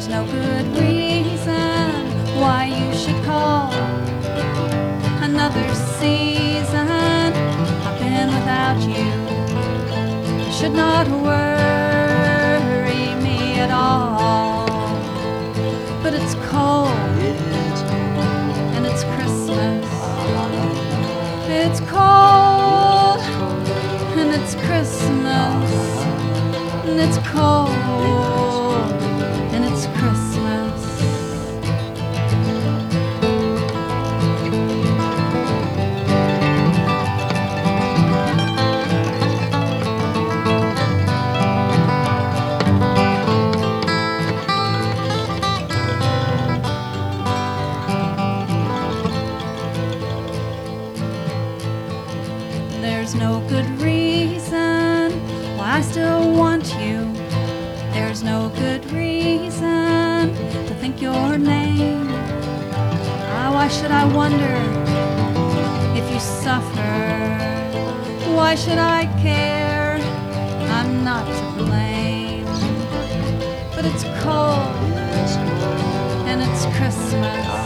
There's no good reason why you should call another season. I've been without you. It should not worry me at all. But it's cold, and it's Christmas. It's cold, and it's Christmas. And it's cold, and it's Christmas. There's no good reason why I still want you. There's no good reason to think your name. Ah, why should I wonder if you suffer? Why should I care? I'm not to blame. But it's cold, and it's Christmas.